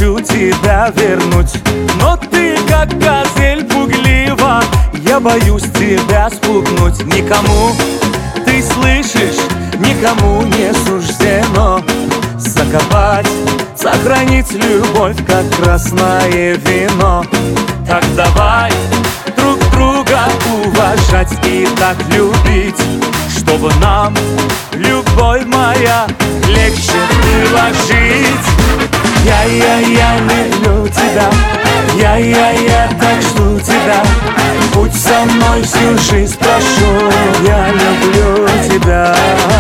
хочу тебя вернуть, но ты как газель пуглива, я боюсь тебя спугнуть. Никому, ты слышишь, никому не суждено закопать, сохранить любовь, как красное вино. Так давай друг друга уважать и так любить, чтобы нам, любовь моя, легче было жить. Я люблю тебя, я так жду тебя. Будь со мной всю жизнь, прошу, я люблю тебя.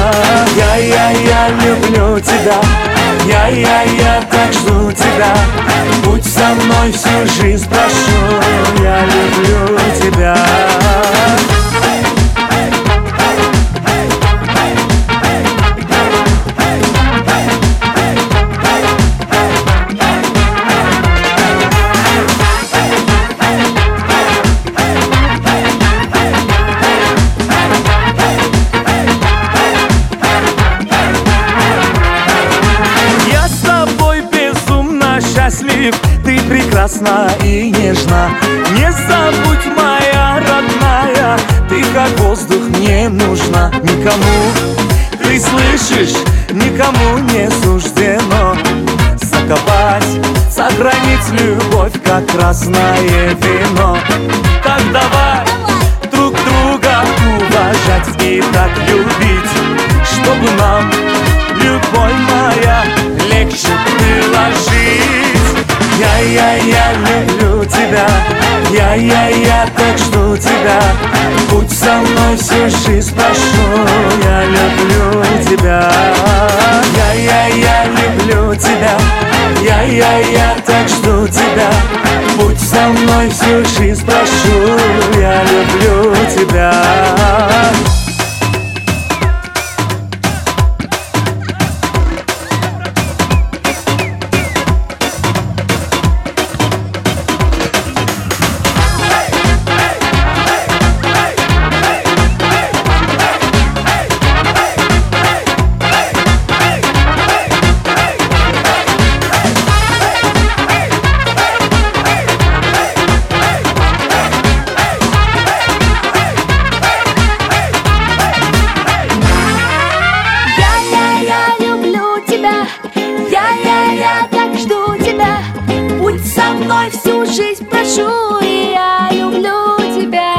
Я люблю тебя, я так жду тебя. Будь со мной всю жизнь, прошу, я люблю тебя. Ты прекрасна и нежна, не забудь, моя родная, ты как воздух мне нужна. Никому, ты слышишь, никому не суждено закопать, сохранить любовь, как красное вино. Так давай друг друга уважать и так любить, чтобы нам, любовь моя, легче было жить. Я люблю тебя, я так жду тебя. Будь со мной всю жизнь, прошу, я люблю тебя. Я люблю тебя, я так жду тебя. Будь со мной всю жизнь, прошу, я люблю тебя. Всю жизнь прошу, и я люблю тебя.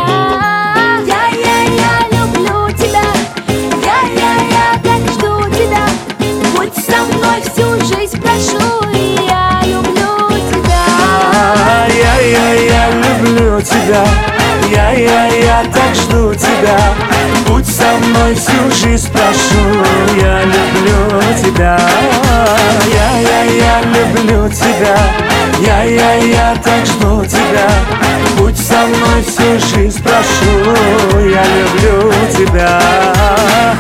Я люблю тебя. Я так жду тебя. Будь со мной всю жизнь прошу, и я люблю тебя. Я люблю тебя. Я так жду тебя. Будь со мной всю жизнь прошу, я люблю тебя. Я люблю тебя. Я так жду тебя. Будь со мной всю жизнь, прошу, я люблю тебя.